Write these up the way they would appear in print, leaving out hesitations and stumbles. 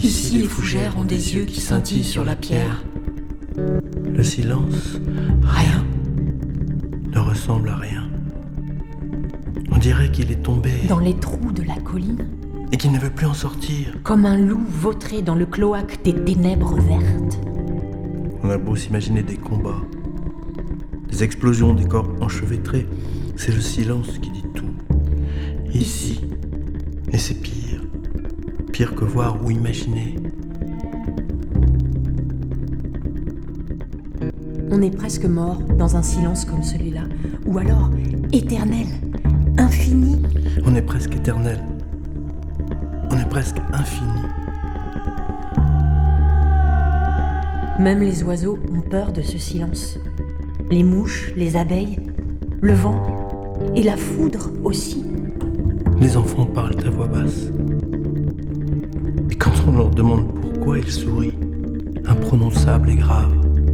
Ici les fougères ont des yeux qui scintillent sur la pierre. Le silence, Rien. ne ressemble à rien. On dirait qu'il est tombé Dans les trous de la colline, et qu'il ne veut plus en sortir. comme un loup vautré dans le cloaque des ténèbres vertes. On a beau s'imaginer des combats, des explosions, des corps enchevêtrés, c'est le silence qui dit tout. Ici, et c'est pire. Pire que voir ou imaginer. On est presque mort dans un silence comme celui-là, ou alors éternel, infini. On est presque éternel. On est presque infini. Même les oiseaux ont peur de ce silence. Les mouches, les abeilles, le vent et la foudre aussi. Les enfants parlent à voix basse. Et quand on leur demande pourquoi, ils sourient, imprononçable et grave.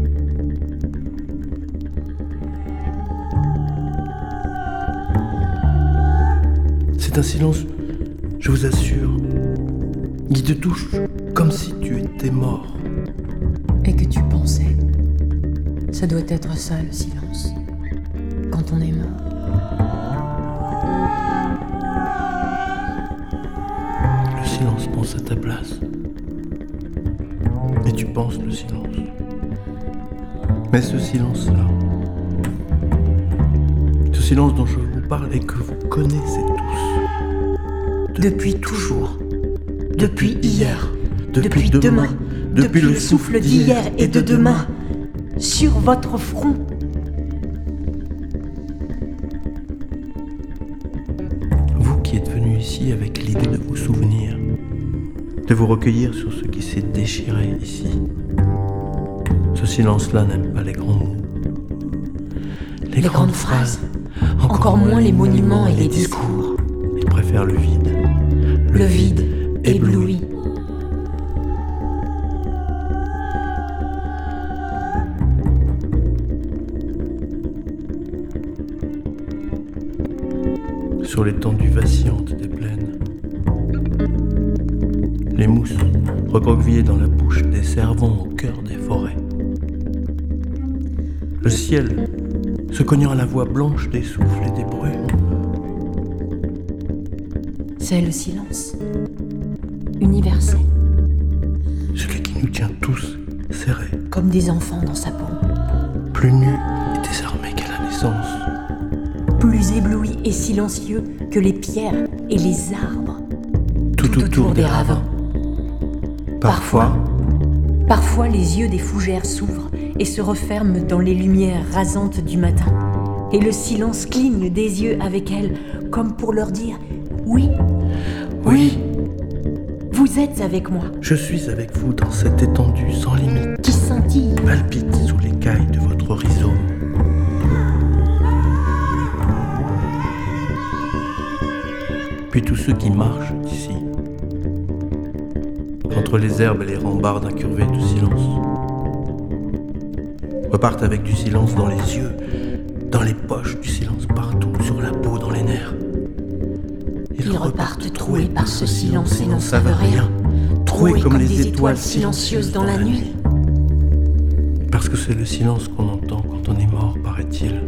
C'est un silence, je vous assure, qui te touche comme si tu étais mort. Et que tu pensais. Ça doit être ça le silence. Quand on est mort. Le silence pense à ta place. Et tu penses le silence. Mais ce silence-là, ce silence dont je vous parle et que vous connaissez tous. Depuis toujours. Depuis hier. Depuis demain. Depuis le souffle d'hier et de demain. Sur votre front. Vous qui êtes venu ici avec l'idée de vous souvenir, de vous recueillir sur ce qui s'est déchiré ici. Ce silence-là n'aime pas les grands mots. Les grandes phrases. Encore moins les monuments et les discours. Il préfère le vide. Le vide ébloui. Sur l'étendue vacillante des plaines, les mousses recroquevillées dans la bouche des cervons au cœur des forêts. Le ciel se cognant à la voix blanche des souffles et des brumes. C'est le silence. Universel. Celui qui nous tient tous serrés, Comme des enfants dans sa paume. plus nus et désarmés qu'à la naissance. Plus ébloui et silencieux que les pierres et les arbres. Tout autour des ravins. Parfois, Parfois, les yeux des fougères s'ouvrent et se referment dans les lumières rasantes du matin. Et le silence cligne des yeux avec elles, comme pour leur dire « Oui, oui, vous êtes avec moi », je suis avec vous dans cette étendue sans limite, qui scintille. palpite sous l'écaille de votre rhizome. Puis tous ceux qui marchent ici, entre les herbes et les rambardes incurvées de silence, repartent avec du silence dans les yeux, dans les poches, du silence partout, sur la peau, dans les nerfs. Ils repartent troués par ce silence et n'en savent rien, troués comme les étoiles silencieuses dans la nuit. Parce que c'est le silence qu'on entend quand on est mort, paraît-il.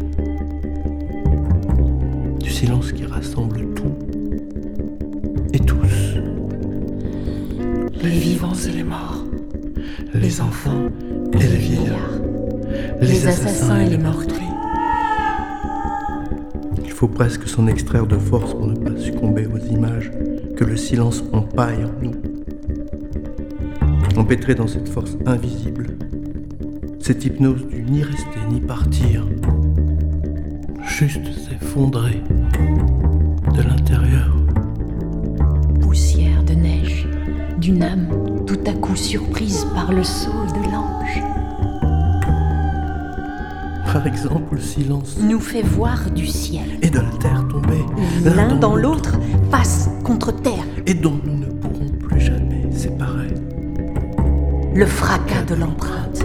Du silence qui rassemble tout et tous. Les vivants et les morts, Les enfants et les vieillards, les assassins et les meurtriers. Il faut presque s'en extraire de force pour ne pas succomber aux images que le silence empaille en nous. Empêtré dans cette force invisible, cette hypnose du ni rester ni partir, juste s'effondrer de l'intérieur. Poussière de neige, d'une âme tout à coup surprise par le saut de l'ange, Par exemple, le silence nous fait voir du ciel. et de la terre tombée, L'un dans l'autre, face contre terre. et dont nous ne pourrons plus jamais séparer. Le fracas de l'empreinte.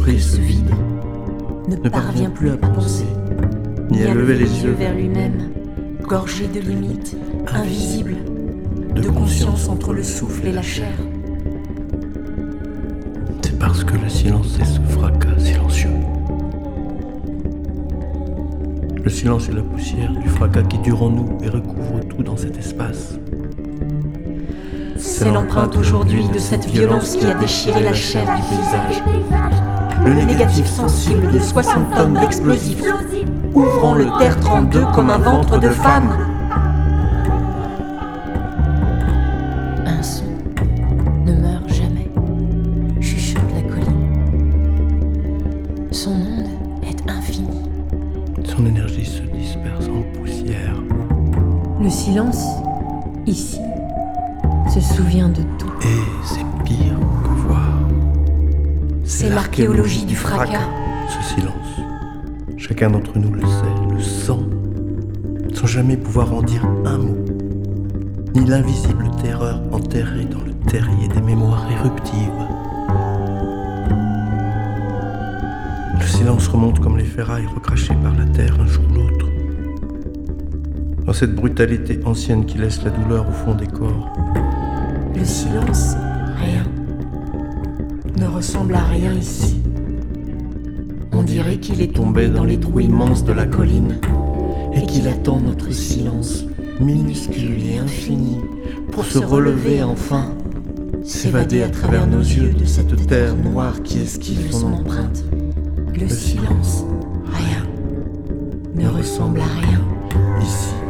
l'esprit se vide, ne parvient plus à penser, ni à lever les yeux vers lui-même, gorgé de limites, invisible, de conscience entre le souffle et la chair. C'est parce que le silence est ce fracas silencieux. Le silence est la poussière du fracas qui dure en nous et recouvre tout dans cet espace. C'est l'empreinte aujourd'hui de cette violence qui a déchiré la chair du paysage. Le négatif sensible de 60 tonnes d'explosifs, ouvrant le terre 32 comme un ventre de femme. Un son ne meurt jamais, chuchote la colline. Son onde est infinie. Son énergie se disperse en poussière. Le silence, ici, se souvient de tout. Et c'est pire que voir. C'est l'archéologie du fracas. Ce silence. Chacun d'entre nous le sait, le sent, sans jamais pouvoir en dire un mot. Ni l'invisible terreur enterrée dans le terrier des mémoires éruptives. Le silence remonte comme les ferrailles recrachées par la terre un jour ou l'autre. Dans cette brutalité ancienne qui laisse la douleur au fond des corps. Le silence, rien, ne ressemble à rien ici. On dirait qu'il est tombé dans les trous immenses de la colline et qu'il attend notre silence, minuscule et infini, pour se relever enfin, s'évader à travers nos yeux de cette terre noire qui esquive son empreinte. Le silence, rien, ne ressemble à rien ici.